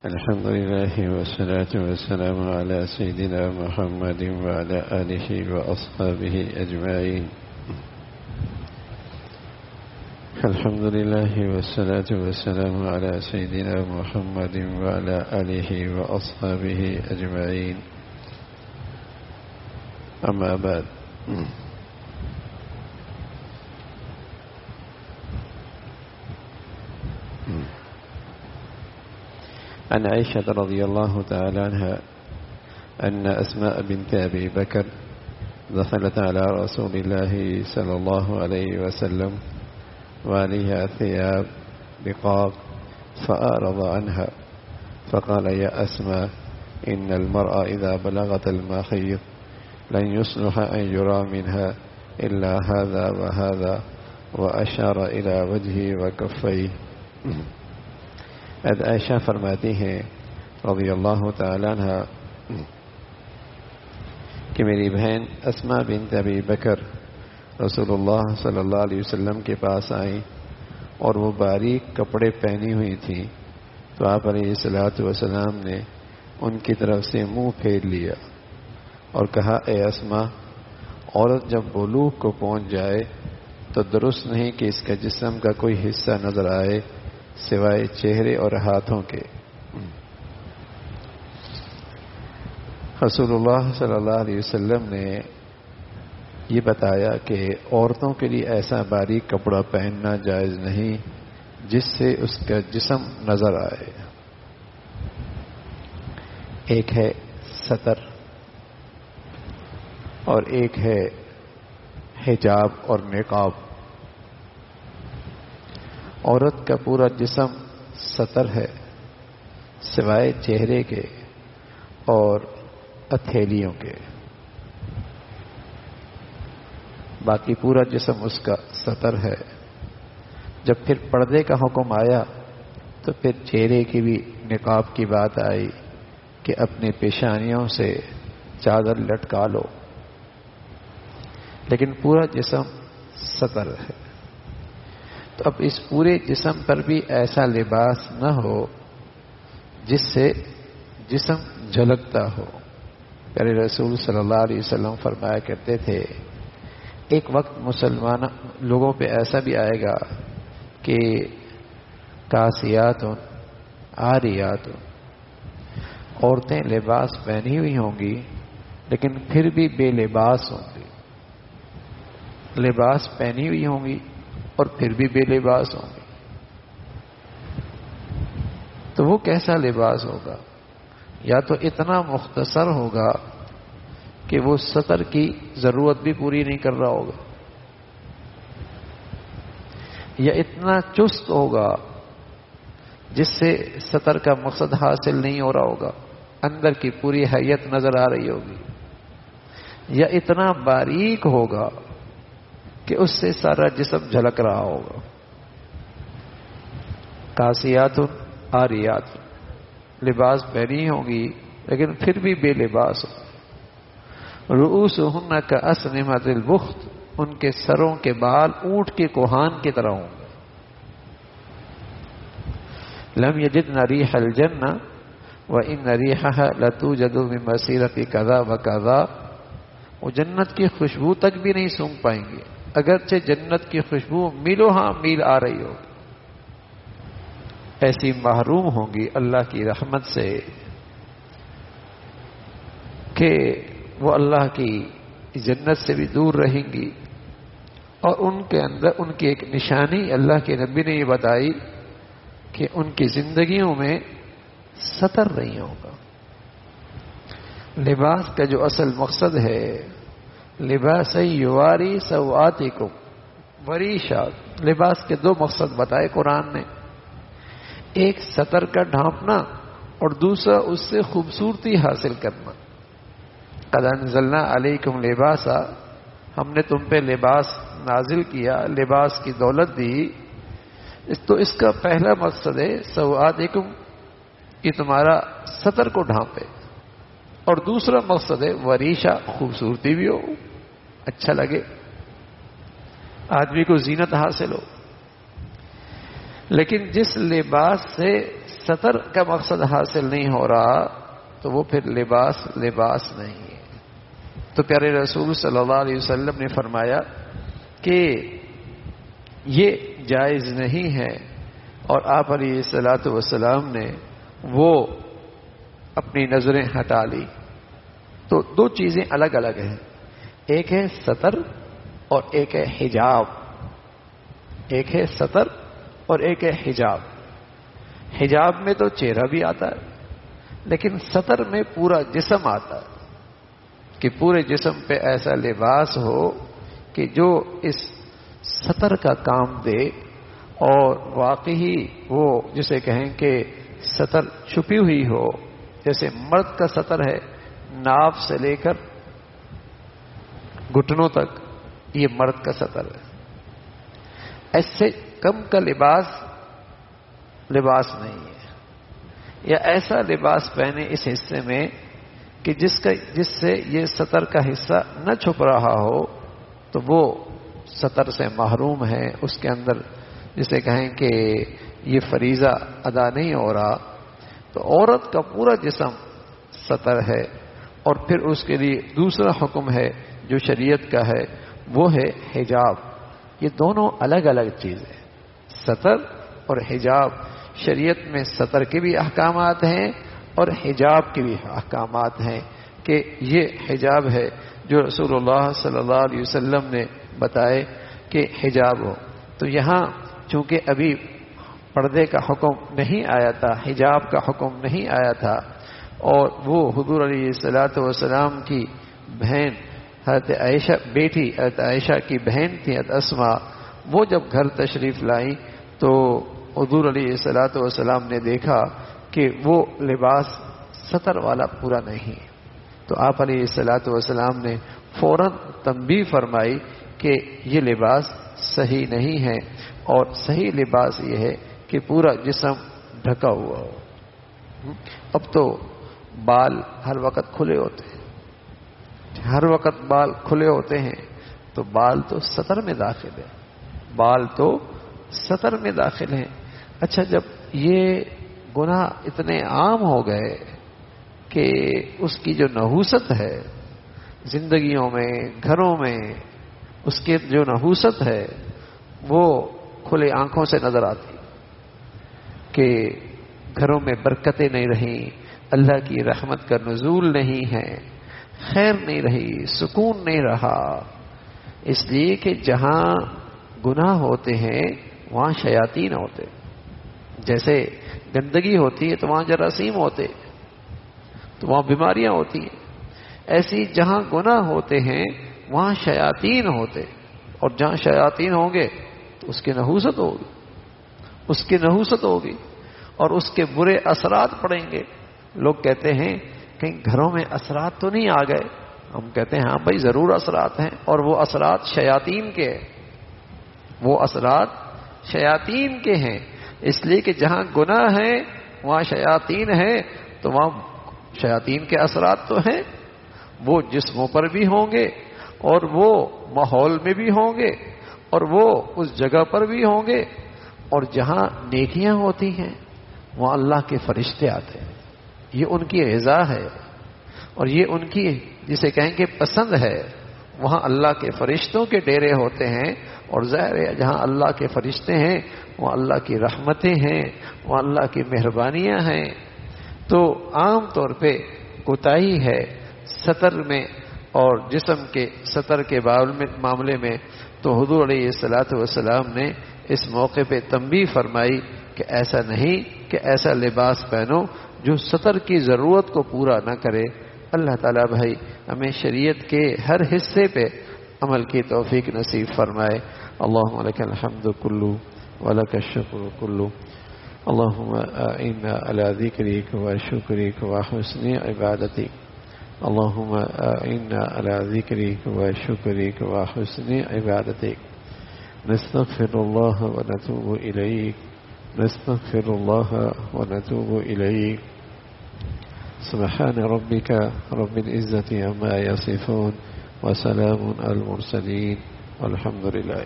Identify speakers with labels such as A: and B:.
A: الحمد لله والصلاة والسلام على سيدنا محمد وعلى آله وأصحابه أجمعين. الحمد لله والصلاة والسلام على سيدنا محمد وعلى آله وأصحابه أجمعين. أما بعد. عن عائشة رضي الله تعالى عنها أن أسماء بنت أبي بكر دخلت على رسول الله صلى الله عليه وسلم وعليها ثياب رقاق فأعرض عنها فقال يا أسماء إن المرأة إذا بلغت المخيط لن يصلح أن يرى منها إلا هذا وهذا وأشار إلى وجهه وكفيه. عائشہ فرماتی ہیں رضی اللہ تعالیٰ عنہ کہ میری بہن اسماء بنت ابی بکر رسول اللہ صلی اللہ علیہ وسلم کے پاس آئیں اور وہ باریک کپڑے پہنی ہوئی تھیں تو آپ علیہ الصلوۃ والسلام نے ان کی طرف سے منہ پھیر لیا اور کہا اے اسماء، عورت جب بلوغ کو پہنچ جائے تو درست نہیں کہ اس کا جسم کا کوئی حصہ نظر آئے سوائے چہرے اور ہاتھوں کے۔ رسول اللہ صلی اللہ علیہ وسلم نے یہ بتایا کہ عورتوں کے لیے ایسا باریک کپڑا پہننا جائز نہیں جس سے اس کا جسم نظر آئے۔ ایک ہے ستر اور ایک ہے حجاب اور نقاب۔ عورت کا پورا جسم ستر ہے سوائے چہرے کے اور ہتھیلیوں کے، باقی پورا جسم اس کا ستر ہے۔ جب پھر پردے کا حکم آیا تو پھر چہرے کی بھی نقاب کی بات آئی کہ اپنی پیشانیوں سے چادر لٹکا لو، لیکن پورا جسم ستر ہے۔ تو اب اس پورے جسم پر بھی ایسا لباس نہ ہو جس سے جسم جھلکتا ہو۔ پیارے رسول صلی اللہ علیہ وسلم فرمایا کرتے تھے ایک وقت مسلمان لوگوں پہ ایسا بھی آئے گا کہ کاسیات عاریات، عورتیں لباس پہنی ہوئی ہوں گی لیکن پھر بھی بے لباس ہوں گی، لباس پہنی ہوئی ہوں گی اور پھر بھی بے لباس ہوں گے۔ تو وہ کیسا لباس ہوگا؟ یا تو اتنا مختصر ہوگا کہ وہ ستر کی ضرورت بھی پوری نہیں کر رہا ہوگا، یا اتنا چست ہوگا جس سے ستر کا مقصد حاصل نہیں ہو رہا ہوگا، اندر کی پوری حیت نظر آ رہی ہوگی، یا اتنا باریک ہوگا کہ اس سے سارا جسم جھلک رہا ہوگا۔ کاسیات عاریات، لباس پہنی ہوگی لیکن پھر بھی بے لباس ہو۔ رؤوسہن کأسنمۃ البخت، ان کے سروں کے بال اونٹ کے کوہان کی طرح ہوں گے۔ لم یجدن ریح الجنہ وان ریحها لتوجد من مسیرۃ کذا وکذا، وہ جنت کی خوشبو تک بھی نہیں سونگھ پائیں گے اگرچہ جنت کی خوشبو میلوں ہاں میل آ رہی ہوگی۔ ایسی محروم ہوں گی اللہ کی رحمت سے کہ وہ اللہ کی جنت سے بھی دور رہیں گی۔ اور ان کے اندر ان کی ایک نشانی اللہ کے نبی نے یہ بتائی کہ ان کی زندگیوں میں ستر نہیں ہوگا۔ لباس کا جو اصل مقصد ہے، لباس یواری سوآتکم وریشات، لباس کے دو مقصد بتائے قرآن نے، ایک ستر کا ڈھانپنا اور دوسرا اس سے خوبصورتی حاصل کرنا۔ قد انزلنا علیکم لباسا، ہم نے تم پہ لباس نازل کیا، لباس کی دولت دی۔ تو اس کا پہلا مقصد ہے سوآتکم، یہ تمہارا ستر کو ڈھانپے، اور دوسرا مقصد ہے وریشا، خوبصورتی بھی ہو، اچھا لگے، آدمی کو زینت حاصل ہو۔ لیکن جس لباس سے ستر کا مقصد حاصل نہیں ہو رہا تو وہ پھر لباس نہیں ہے. تو پیارے رسول صلی اللہ علیہ وسلم نے فرمایا کہ یہ جائز نہیں ہے، اور آپ علیہ الصلوۃ والسلام نے وہ اپنی نظریں ہٹا لی. تو دو چیزیں الگ الگ ہیں، ایک ہے ستر اور ایک ہے حجاب. ایک ہے ستر اور ایک ہے حجاب. حجاب میں تو چہرہ بھی آتا ہے، لیکن ستر میں پورا جسم آتا ہے، کہ پورے جسم پہ ایسا لباس ہو کہ جو اس ستر کا کام دے، اور واقعی وہ جسے کہیں کہ ستر چھپی ہوئی ہو. جیسے مرد کا ستر ہے ناف سے لے کر گھٹنوں تک، یہ مرد کا ستر ہے. ایسے کم کا لباس نہیں ہے، یا ایسا لباس پہنے اس حصے میں کہ جس سے یہ ستر کا حصہ نہ چھپ رہا ہو، تو وہ ستر سے محروم ہے. اس کے اندر جسے کہیں کہ یہ فریضہ ادا نہیں ہو رہا. تو عورت کا پورا جسم ستر ہے. اور پھر اس کے لیے دوسرا حکم ہے جو شریعت کا ہے، وہ ہے حجاب. یہ دونوں الگ الگ چیزیں، ستر اور حجاب. شریعت میں ستر کے بھی احکامات ہیں اور حجاب کے بھی احکامات ہیں، کہ یہ حجاب ہے جو رسول اللہ صلی اللہ علیہ وسلم نے بتائے کہ حجاب ہو. تو یہاں چونکہ ابھی پردے کا حکم نہیں آیا تھا، حجاب کا حکم نہیں آیا تھا، اور وہ حضور علیہ الصلوۃ والسلام کی بہن حضرت عائشہ، بیٹی حضرت عائشہ کی بہن تھی حضرت اسماء، وہ جب گھر تشریف لائی تو حضور علیہ الصلوۃ والسلام نے دیکھا کہ وہ لباس ستر والا پورا نہیں. تو آپ علیہ الصلوۃ والسلام نے فوراً تنبیہ فرمائی کہ یہ لباس صحیح نہیں ہے، اور صحیح لباس یہ ہے کہ پورا جسم ڈھکا ہوا ہو. اب تو بال ہر وقت کھلے ہوتے ہیں، ہر وقت بال کھلے ہوتے ہیں، تو بال تو ستر میں داخل ہے، بال تو ستر میں داخل ہیں. اچھا، جب یہ گناہ اتنے عام ہو گئے کہ اس کی جو نحوست ہے زندگیوں میں، گھروں میں، اس کی جو نحوست ہے وہ کھلے آنکھوں سے نظر آتی، کہ گھروں میں برکتیں نہیں رہیں، اللہ کی رحمت کا نزول نہیں ہے، خیر نہیں رہی، سکون نہیں رہا. اس لیے کہ جہاں گناہ ہوتے ہیں وہاں شیاطین ہوتے. جیسے گندگی ہوتی ہے تو وہاں جراثیم ہوتے، تو وہاں بیماریاں ہوتی ہیں. ایسی جہاں گناہ ہوتے ہیں وہاں شیاطین ہوتے، اور جہاں شیاطین ہوں گے تو اس کی نحوست ہوگی، اس کی نحوست ہوگی، اور اس کے برے اثرات پڑیں گے. لوگ کہتے ہیں کہیں گھروں میں اثرات تو نہیں آ گئے؟ ہم کہتے ہیں ہاں بھائی ضرور اثرات ہیں، اور وہ اثرات شیاطین کے ہیں، وہ اثرات شیاطین کے ہیں. اس لیے کہ جہاں گناہ ہے وہاں شیاطین ہے، تو وہاں شیاطین کے اثرات تو ہیں، وہ جسموں پر بھی ہوں گے، اور وہ ماحول میں بھی ہوں گے، اور وہ اس جگہ پر بھی ہوں گے. اور جہاں نیکیاں ہوتی ہیں وہاں اللہ کے فرشتے آتے ہیں. یہ ان کی غذا ہے، اور یہ ان کی جسے کہیں کہ پسند ہے. وہاں اللہ کے فرشتوں کے ڈیرے ہوتے ہیں، اور ظاہر ہے جہاں اللہ کے فرشتے ہیں وہاں اللہ کی رحمتیں ہیں، وہاں اللہ کی مہربانیاں ہیں. تو عام طور پہ کوتاہی ہے ستر میں اور جسم کے ستر کے معاملے میں. تو حضور علیہ الصلوۃ والسلام نے اس موقع پہ تنبیہ فرمائی کہ ایسا نہیں، کہ ایسا لباس پہنو جو ستر کی ضرورت کو پورا نہ کرے. اللہ تعالیٰ بھائی ہمیں شریعت کے ہر حصے پہ عمل کی توفیق نصیب فرمائے. اللہم لک الحمد کلو ولک الشکر کلو. اللہم اعنا علی ذکرک و شکرک و حسن عبادتک. اللہم اعنا علی ذکرک و شکرک و حسن عبادتک. نستغفر اللہ و نتوب الیک، نستغفر اللہ و نتوب الیک. سبحان ربك رب العزة عما يصفون وسلام على المرسلين والحمد لله.